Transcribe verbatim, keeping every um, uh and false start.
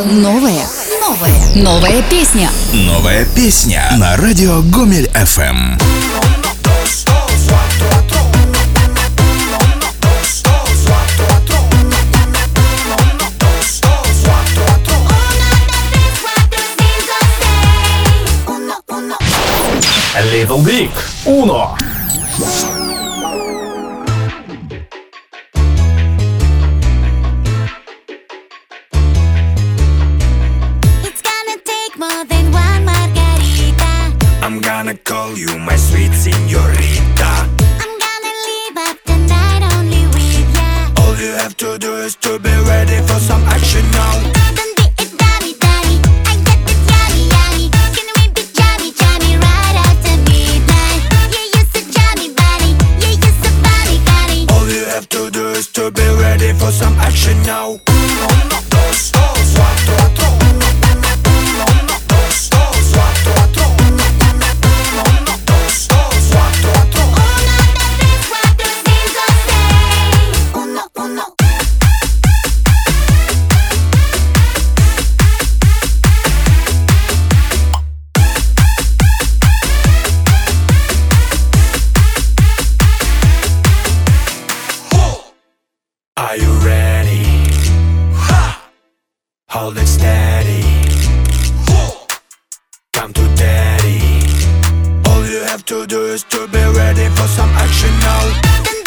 Новое. Новое. Новая песня. Новая песня на радио Гомель эф эм. Little Big Uno. It's gonna take more than one margarita. I'm gonna call you my sweet señorita. I'm gonna leave up the night only with ya. All you have to do is to be ready for some action now. Don't be a dummy, dummy. I got this yummy, yummy. Can we be jammy, jammy right after midnight? Yeah, you're so jammy, buddy. Yeah, you're so funny, funny. All you have to do is to be ready for some action now. Uno, uno. Are you ready? Hold it steady. Come to daddy. All you have to do is to be ready for some action now. The